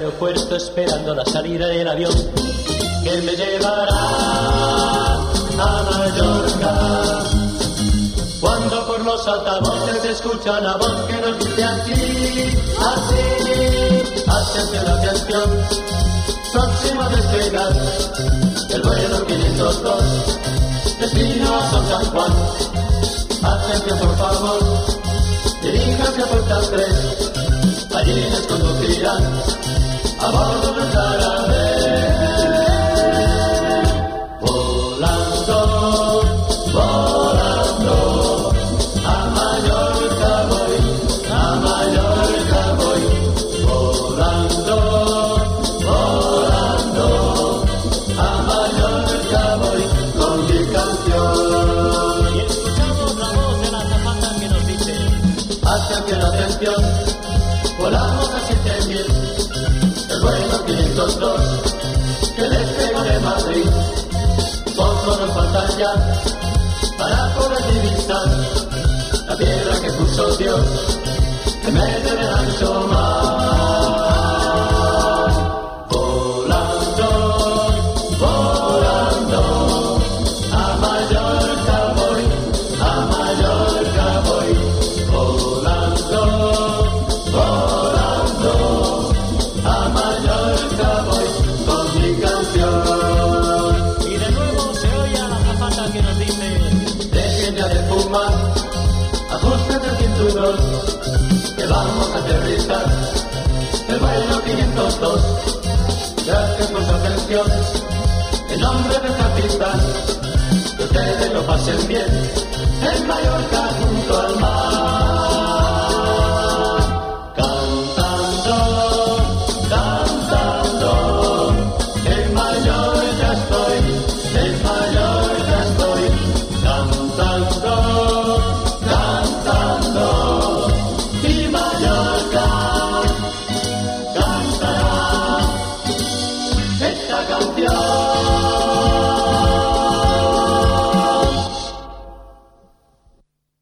aeropuerto esperando la salida del avión que me llevará a Mallorca. Cuando por los altavoces se escucha una voz que nos dice así, atención, atención, próximo a despegar, el vuelo 502, destino a San Juan. Atención por favor, diríjase a puerta 3, allí nos conducirán a bordo del Caravelle. Volando, volando, a Mallorca voy, volando, volando, a Mallorca voy, con mi canción. Y escuchamos la voz de la azafata que nos dice: atención, atención, volamos a 7000, el vuelo 502, que despega de Madrid. Poco nos falta ya para poder divisar la piedra que puso Dios en medio del ancho mar. Volando, volando, a Mallorca voy, volando, volando, a Mallorca voy, con mi canción. Y de nuevo se oye a la azafata que nos dice: dejen ya de fumar, ajusten el cinturón, que vamos a aterrizar el vuelo 502. Gracias por su atención, en nombre del capitán, que ustedes lo pasen bien en Mallorca junto al mar.